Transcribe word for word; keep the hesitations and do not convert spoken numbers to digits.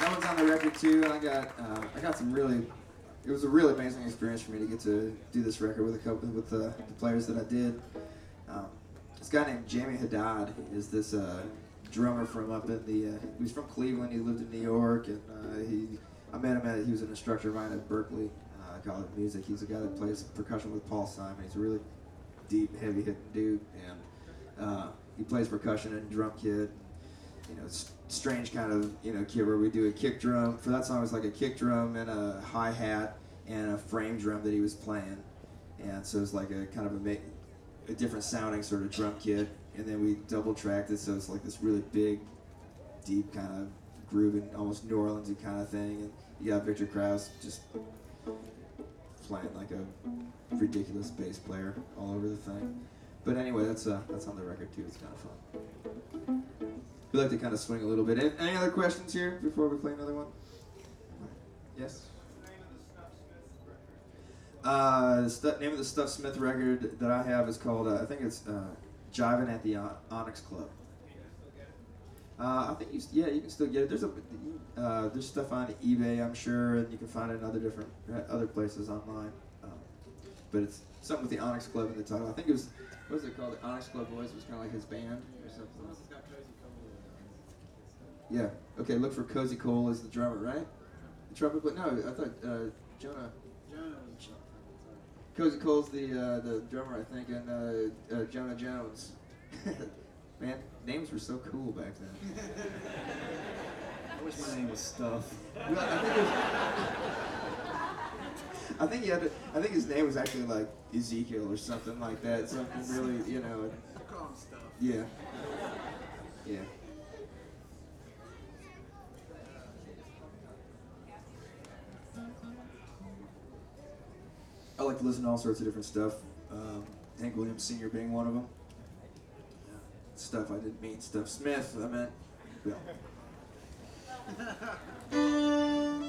that one's on the record too. And I got uh, I got some really. It was a really amazing experience for me to get to do this record with a couple with the, the players that I did. Um, this guy named Jamie Haddad is this uh, drummer from up in the. Uh, he was from Cleveland. He lived in New York, and uh, he. I met him at. He was an instructor of mine at Berkeley uh, College of Music. He's a guy that plays percussion with Paul Simon. He's a really deep, heavy-hitting dude, and uh, he plays percussion and drum kit. You know, it's strange kind of you know kit where we do a kick drum. For that song, it was like a kick drum and a hi hat and a frame drum that he was playing, and so it's like a kind of a ma- a different sounding sort of drum kit. And then we double tracked it, so it's like this really big, deep kind of grooving, almost New Orleans-y kind of thing. And you got Victor Krause just playing like a ridiculous bass player all over the thing. But anyway, that's uh, that's on the record too. It's kind of fun. We like to kind of swing a little bit. Any, any other questions here before we play another one? Yes? Uh, the stu- name of the Stuff Smith record that I have is called, uh, I think it's uh, Jiving at the On- Onyx Club. Uh, I think you, yeah, you can still get it. There's a, uh, there's stuff on eBay, I'm sure, and you can find it in other different, uh, other places online. Um, but it's something with the Onyx Club in the title. I think it was, what was it called? The Onyx Club Boys was kind of like his band or something. Yeah. Okay. Look for Cozy Cole as the drummer, right? The trumpet, but no, I thought uh, Jonah. Jonah. Cozy Cole's the uh, the drummer, I think, and uh, uh, Jonah Jones. Man, names were so cool back then. I wish my name was Stuff. Well, I think it was, I think he had to, I think his name was actually like Ezekiel or something like that. Something really, you know. I call him Stuff. Yeah. Yeah. I like to listen to all sorts of different stuff. Um, Hank Williams Senior being one of them. Yeah. Stuff I didn't mean Stuff Smith. I meant Bill.